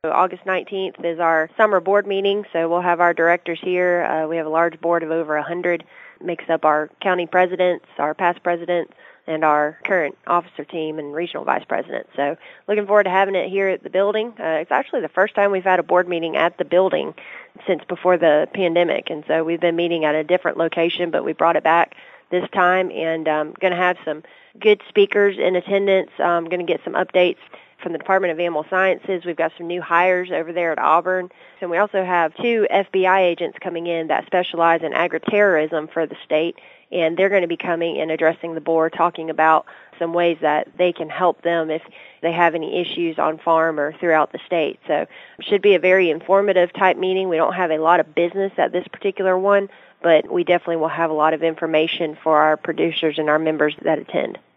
August 19th is our summer board meeting, so we'll have our directors here. We have a large board of over 100. Makes up our county presidents, our past presidents, and our current officer team and regional vice presidents. So looking forward to having it here at the building. It's actually the first time we've had a board meeting at the building since before the pandemic, and so we've been meeting at a different location, but we brought it back this time, and going to have some good speakers in attendance. I'm going to get some updates from the Department of Animal Sciences. We've got some new hires over there at Auburn. And we also have 2 FBI agents coming in that specialize in agri-terrorism for the state. And they're going to be coming and addressing the board, talking about some ways that they can help them if they have any issues on farm or throughout the state. So it should be a very informative type meeting. We don't have a lot of business at this particular one, but we definitely will have a lot of information for our producers and our members that attend.